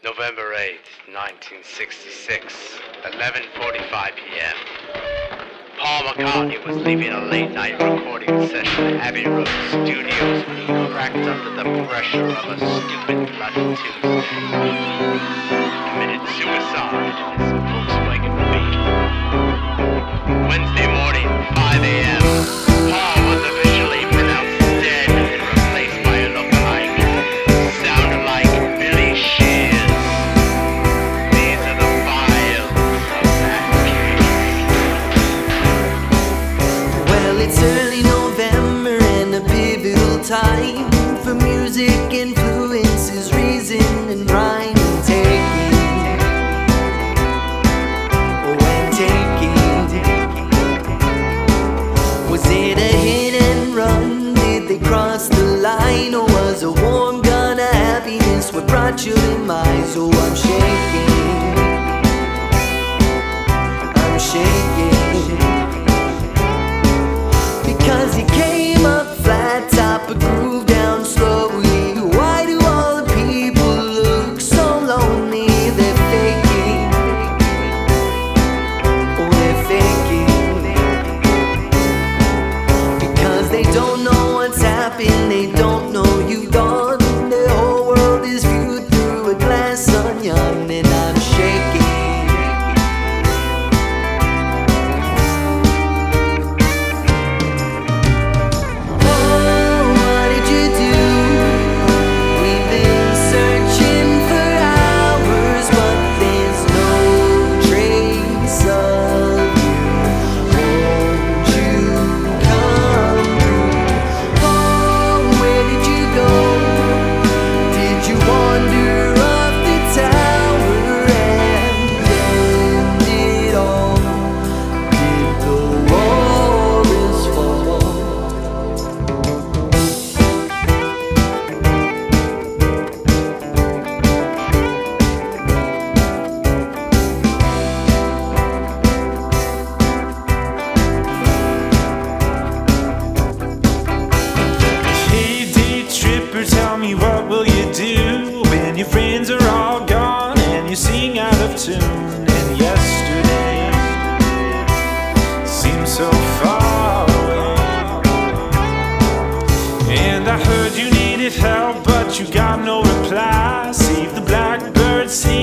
November 8th, 1966, 11:45 p.m. Paul McCartney was leaving a late-night recording session at Abbey Road Studios when he cracked under the pressure of a stupid bloody Tuesday. He committed suicide in his Volkswagen Beetle. Wednesday morning, 5 a.m., Paul was officially pronounced dead and replaced by a lookalike. Sounded like Billy Shears. These are the files of that case. Well, it's early November and a pivotal time for music influences, reason and rhyme and taking. Oh, and taking. Was it a hit and run? Did they cross the line? Or was a warm gun of happiness what brought you in my eyes? Oh, I'm shaking. I'm shaking. Because he came up flat top, a groove down slowly. Why do all the people look so lonely? They're faking. Oh, they're faking. Because they don't know what's happened, they don't know you gone. The whole world is viewed through a glass onion, and I'm shaking. Tell me, what will you do when your friends are all gone and you sing out of tune? And yesterday seems so far away. And I heard you needed help, but you got no reply. Save the blackbird sing.